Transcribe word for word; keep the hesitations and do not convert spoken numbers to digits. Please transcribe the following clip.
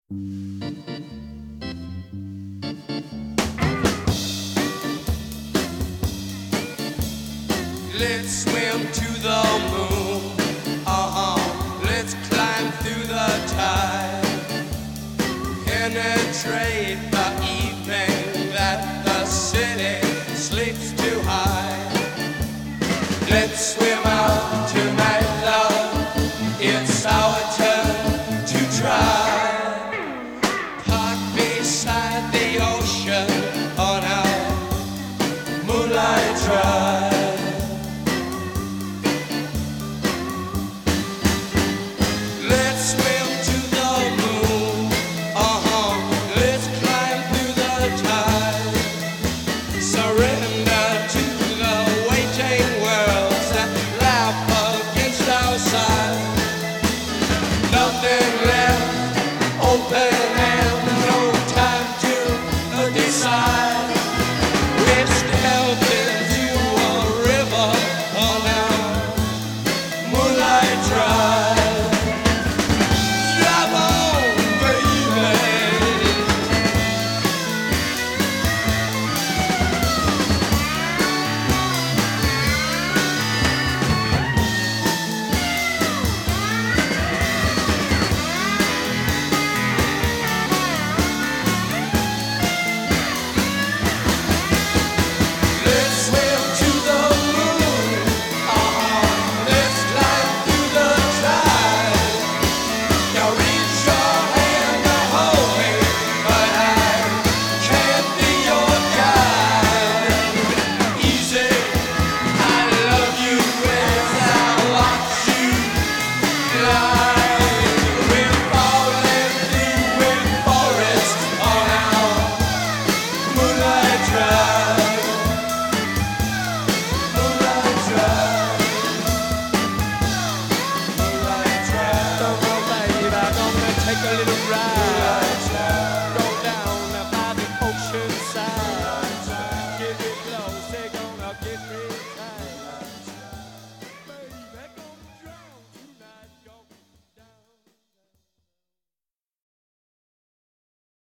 Let's swim to the moon. Uh-huh. Let's climb through the tide. Penetrate the evening that the city sleeps too high. Let's swim out tonight, love. It's our turn to try. Park beside the ocean on our moonlight drive. Nothing left open.